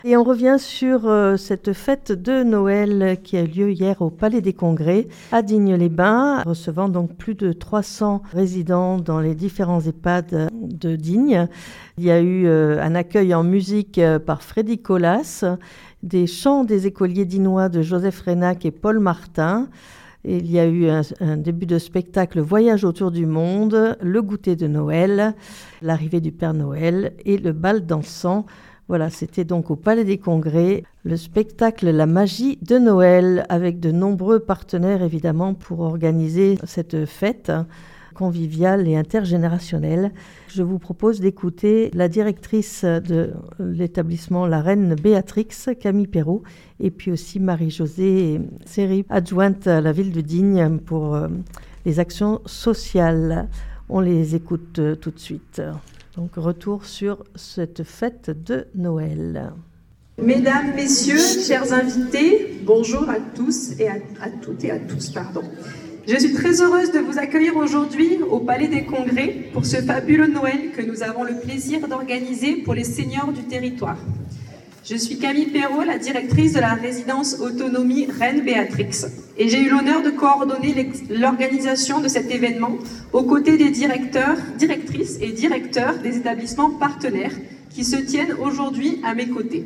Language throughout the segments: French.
Et on revient sur cette fête de Noël qui a eu lieu hier au Palais des Congrès à Digne-les-Bains, recevant donc plus de 300 résidents dans les différents EHPAD de Digne. Il y a eu un accueil en musique par Freddy Colas, des chants des écoliers dinois de Joseph Reynac et Paul Martin. Et il y a eu un début de spectacle Voyage autour du monde, le goûter de Noël, l'arrivée du Père Noël et le bal dansant. Voilà, c'était donc au Palais des Congrès, le spectacle La magie de Noël, avec de nombreux partenaires évidemment pour organiser cette fête conviviale et intergénérationnelle. Je vous propose d'écouter la directrice de l'établissement, la reine Béatrix, Camille Perrault, et puis aussi Marie-Josée Séry, adjointe à la ville de Digne pour les actions sociales. On les écoute tout de suite. Donc, retour sur cette fête de Noël. Mesdames, Messieurs, chers invités, bonjour à tous et à toutes et à tous, pardon. Je suis très heureuse de vous accueillir aujourd'hui au Palais des Congrès pour ce fabuleux Noël que nous avons le plaisir d'organiser pour les seniors du territoire. Je suis Camille Perrault, la directrice de la résidence autonomie Reine Béatrix, et j'ai eu l'honneur de coordonner l'organisation de cet événement aux côtés des directeurs, directrices et directeurs des établissements partenaires qui se tiennent aujourd'hui à mes côtés.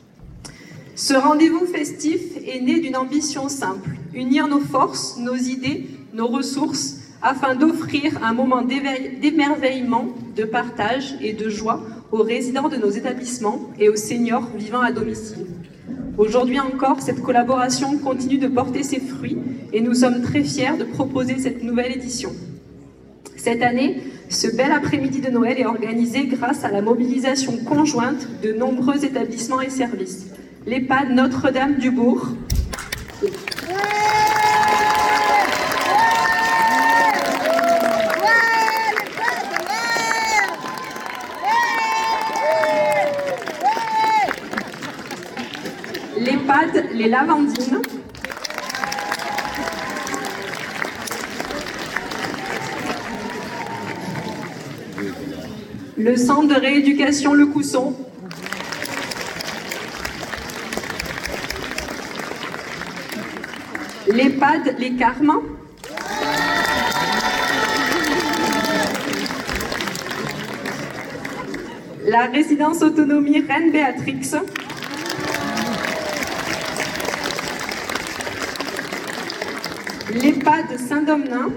Ce rendez-vous festif est né d'une ambition simple, unir nos forces, nos idées, nos ressources, afin d'offrir un moment d'émerveillement, de partage et de joie aux résidents de nos établissements et aux seniors vivant à domicile. Aujourd'hui encore, cette collaboration continue de porter ses fruits et nous sommes très fiers de proposer cette nouvelle édition. Cette année, ce bel après-midi de Noël est organisé grâce à la mobilisation conjointe de nombreux établissements et services. L'EHPAD Notre-Dame-du-Bourg, l'EHPAD Les Lavandines, le centre de rééducation Le Cousson, l'EHPAD Les Carmes, la résidence autonomie Reine Béatrix, l'EHPAD Saint-Domenin,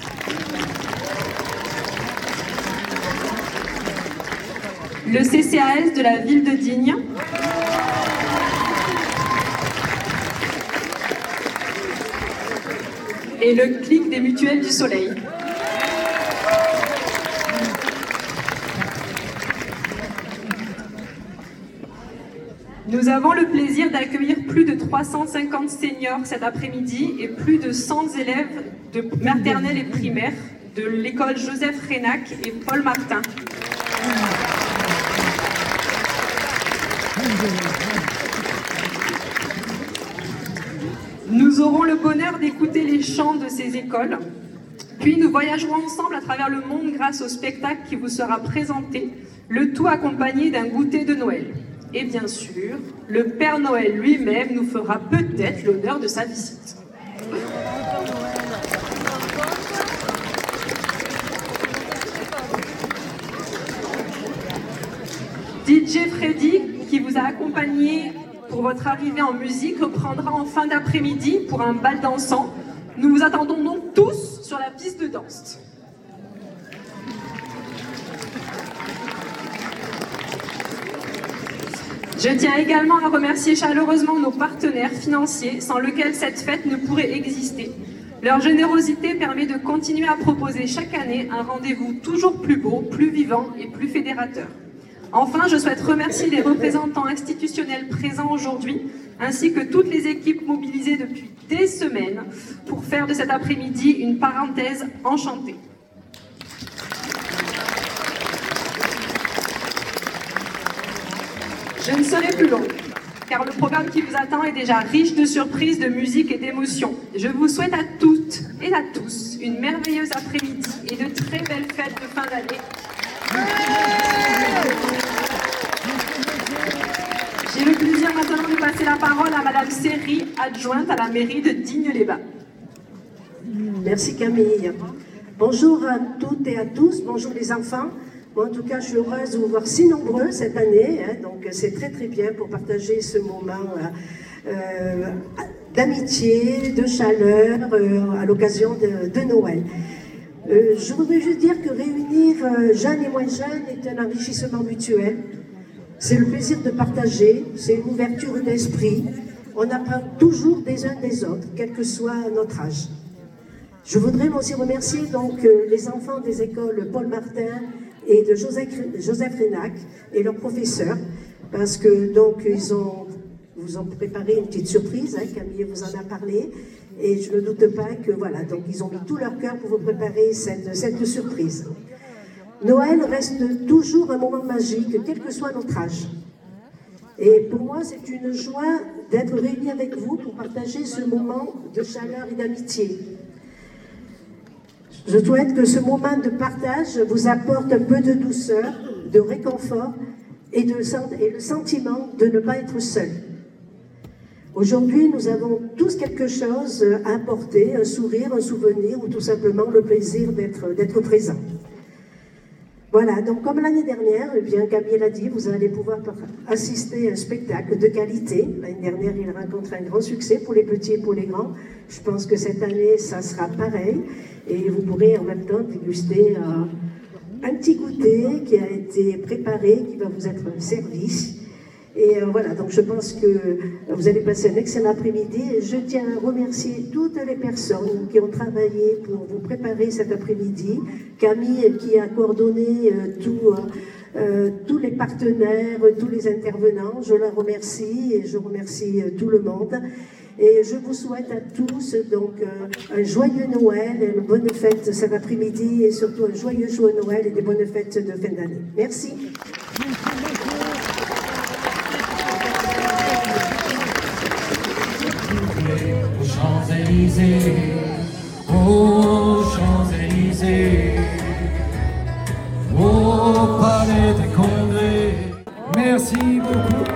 le CCAS de la ville de Digne, et le CLIC des Mutuelles du Soleil. Nous avons le plaisir d'accueillir plus de 350 seniors cet après-midi et plus de 100 élèves de maternelle et primaire de l'école Joseph Reynac et Paul Martin. Nous aurons le bonheur d'écouter les chants de ces écoles, puis nous voyagerons ensemble à travers le monde grâce au spectacle qui vous sera présenté, le tout accompagné d'un goûter de Noël. Et bien sûr, le Père Noël lui-même nous fera peut-être l'honneur de sa visite. DJ Freddy, qui vous a accompagné pour votre arrivée en musique, reprendra en fin d'après-midi pour un bal dansant. Nous vous attendons donc tous sur la piste de danse. Je tiens également à remercier chaleureusement nos partenaires financiers sans lesquels cette fête ne pourrait exister. Leur générosité permet de continuer à proposer chaque année un rendez-vous toujours plus beau, plus vivant et plus fédérateur. Enfin, je souhaite remercier les représentants institutionnels présents aujourd'hui, ainsi que toutes les équipes mobilisées depuis des semaines pour faire de cet après-midi une parenthèse enchantée. Je ne serai plus long, car le programme qui vous attend est déjà riche de surprises, de musique et d'émotions. Je vous souhaite à toutes et à tous une merveilleuse après-midi et de très belles fêtes de fin d'année. J'ai le plaisir maintenant de passer la parole à Madame Serry, adjointe à la mairie de Digne-les-Bains. Merci Camille. Bonjour à toutes et à tous, bonjour les enfants. Moi, en tout cas, je suis heureuse de vous voir si nombreux cette année, hein, donc c'est très très bien pour partager ce moment d'amitié, de chaleur à l'occasion de Noël. Je voudrais juste dire que réunir jeunes et moins jeunes est un enrichissement mutuel. C'est le plaisir de partager, c'est une ouverture d'esprit. On apprend toujours des uns des autres, quel que soit notre âge. Je voudrais aussi remercier donc les enfants des écoles Paul Martin et de Joseph Renac et leurs professeurs, parce que donc vous ont préparé une petite surprise, hein, Camille vous en a parlé, et je ne doute pas que voilà, donc ils ont mis tout leur cœur pour vous préparer cette surprise. Noël reste toujours un moment magique, quel que soit notre âge. Et pour moi, c'est une joie d'être réunis avec vous pour partager ce moment de chaleur et d'amitié. Je souhaite que ce moment de partage vous apporte un peu de douceur, de réconfort et le sentiment de ne pas être seul. Aujourd'hui, nous avons tous quelque chose à apporter, un sourire, un souvenir ou tout simplement le plaisir d'être présent. Voilà, donc comme l'année dernière, eh bien, Camille l'a dit, vous allez pouvoir assister à un spectacle de qualité. L'année dernière, il rencontre un grand succès pour les petits et pour les grands. Je pense que cette année, ça sera pareil. Et vous pourrez en même temps déguster un petit goûter qui a été préparé, qui va vous être servi. Et voilà, donc je pense que vous allez passer un excellent après-midi. Et je tiens à remercier toutes les personnes qui ont travaillé pour vous préparer cet après-midi. Camille qui a coordonné tous les partenaires, tous les intervenants. Je la remercie et je remercie tout le monde. Et je vous souhaite à tous donc un joyeux Noël, une bonne fête cet après-midi et surtout un joyeux Noël et des bonnes fêtes de fin d'année. Merci. Aux Champs-Élysées, aux Champs-Élysées, au Palais des Congrès. Merci beaucoup.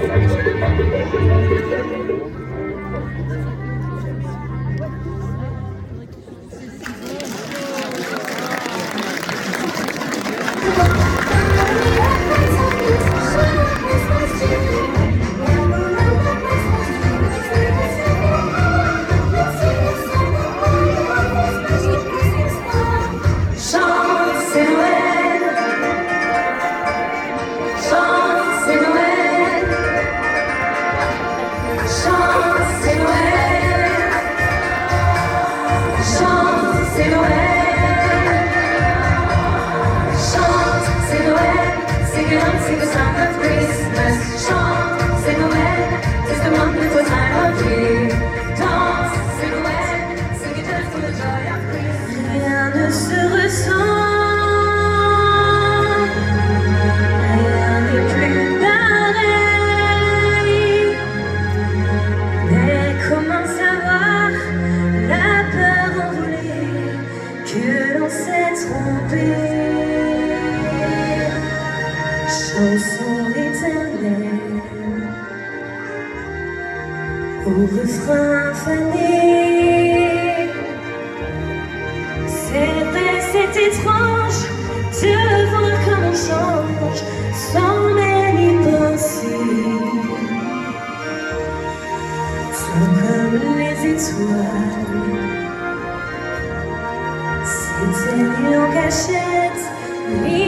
Au refrain fané, c'est vrai, c'est étrange de voir comme on change sans même y penser. Tout comme les étoiles s'éteignent en cachette.